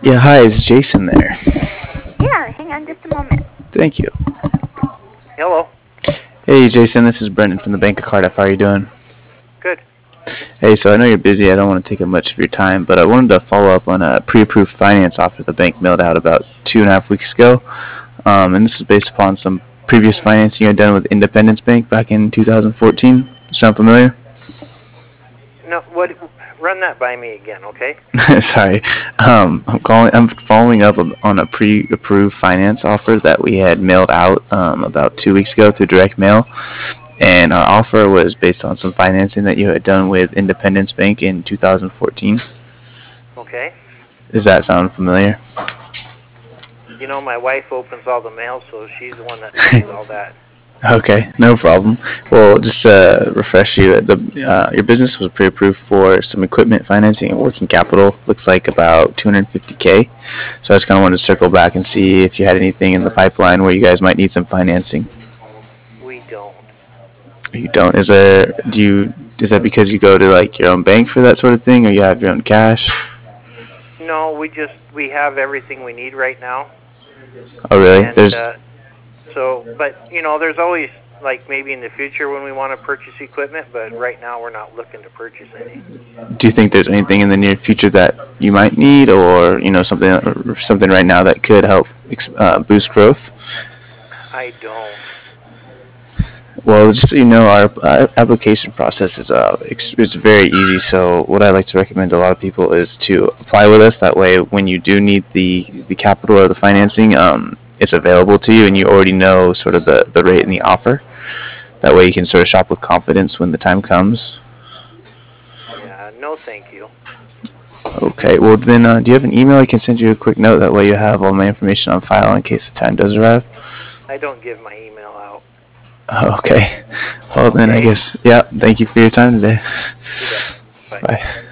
Yeah, hi, is Jason there? Yeah, hang on just a moment. Thank you. Hello. Hey, Jason, this is Brendan from the Bank of Cardiff. How are you doing? Good. Hey, so I know you're busy. I don't want to take up much of your time, but I wanted to follow up on a pre-approved finance offer the bank mailed out about 2.5 weeks ago. And this is based upon some previous financing I'd done with Independence Bank back in 2014. Sound familiar? No, what? Run that by me again, okay? Sorry. I'm following up on a pre-approved finance offer that we had mailed out about 2 weeks ago through direct mail. And our offer was based on some financing that you had done with Independence Bank in 2014. Okay. Does that sound familiar? My wife opens all the mail, so she's the one that sees all that. Okay, no problem. Well, just to refresh you, your business was pre-approved for some equipment financing and working capital. Looks like about 250K. So I just kind of wanted to circle back and see if you had anything in the pipeline where you guys might need some financing. We don't. You don't? Is that because you go to like your own bank for that sort of thing, or you have your own cash? No, we have everything we need right now. Oh, really? And there's always maybe in the future when we want to purchase equipment, but right now we're not looking to purchase any. Do you think there's anything in the near future that you might need, or something right now that could help boost growth? I don't. Well, just so you know, our application process is very easy. So what I like to recommend to a lot of people is to apply with us. That way, when you do need the capital or the financing, it's available to you, and you already know sort of the rate and the offer. That way, you can sort of shop with confidence when the time comes. Yeah, no, thank you. Okay. Well, then, do you have an email? I can send you a quick note. That way, you have all my information on file in case the time does arrive. I don't give my email out. Okay. Well, then I guess, yeah, thank you for your time today. You bet. Bye. Bye.